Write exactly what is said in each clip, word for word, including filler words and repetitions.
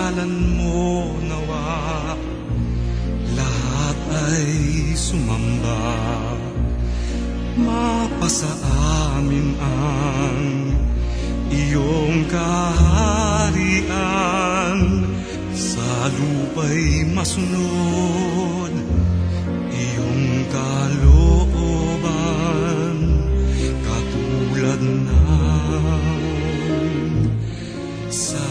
ngalan mo nawa, lahat ay sumamba. Mapasa amin ang iyong kaharian, sa lupa'y masunod iyong kalooban, katulad ng sa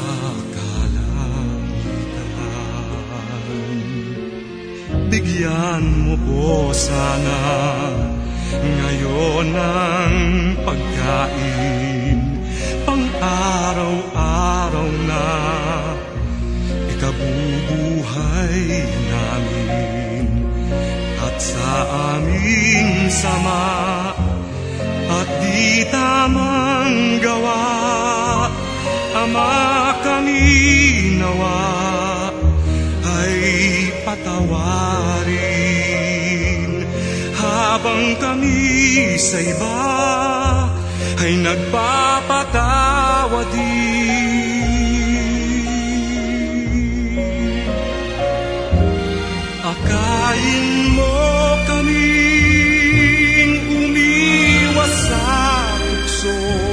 kalangitan. Bigyan mo po sana ngayon ng pagkain, pang-araw-araw na ikabubuhay namin, at sa aming sama at di tamang gawa, Ama, kami nawa ay patawarin, habang kami sa iba ay nagpapatawa din. Akayin mo kaming umiwas sa tukso,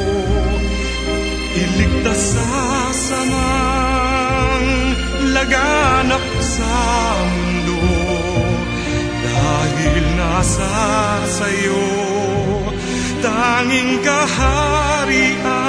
iligtas sa samang laganap sa mundo, dahil nasa sa'yo tanging kaharian.